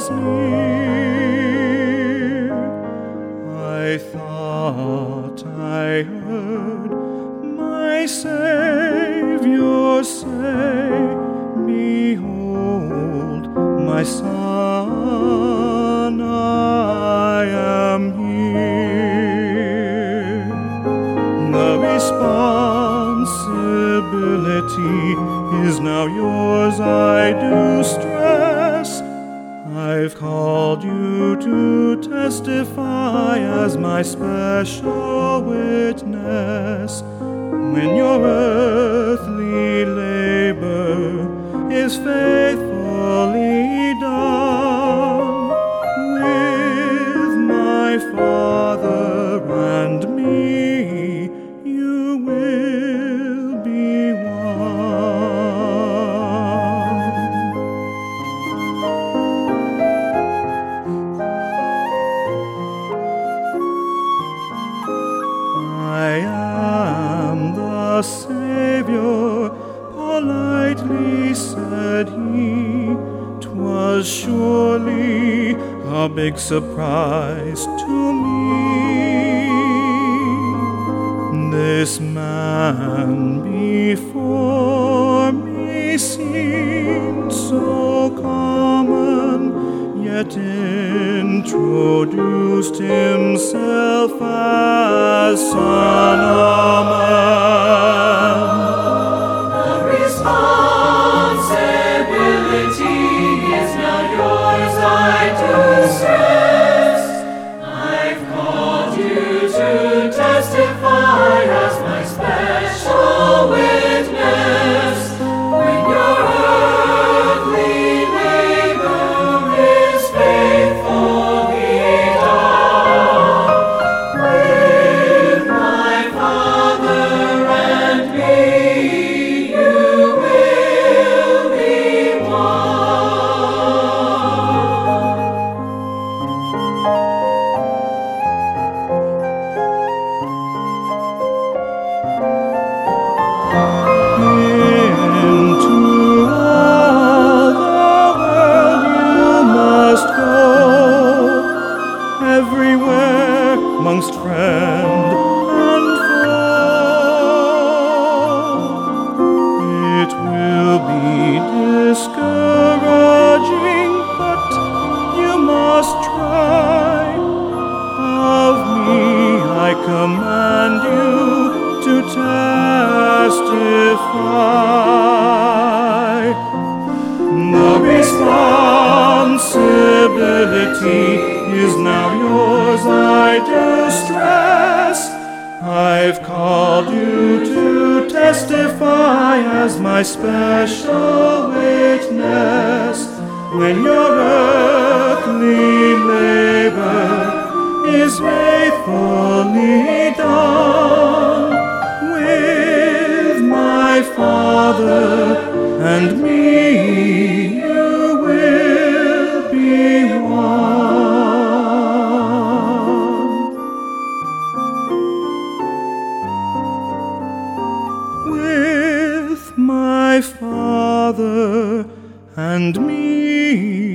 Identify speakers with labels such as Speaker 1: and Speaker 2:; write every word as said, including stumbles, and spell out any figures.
Speaker 1: was near. I thought I heard my Savior say, "Behold, my Son, I am here." The responsibility is now yours, I do stress. I've called you to testify as my special witness. When your earthly labor is faithfully done, with my Father and me, you will be one. I am the Savior, politely said he. 'Twas surely a big surprise to me. This man before me seemed so common, yet introduced himself as Son of Man.
Speaker 2: The responsibility is now yours, I do stress. I've called you to testify as my special witness. When your earthly labor is faithfully done, with my Father and me, you will be one.
Speaker 1: Into all the world you must go, everywhere mongst friend and foe. It will be discouraging, but you must try. Of me I command you to testify. The responsibility is now yours, I do stress. I've called you to testify as my special witness. When your earthly labor is faithfully done, with my Father and me, you will be one. With my Father and me,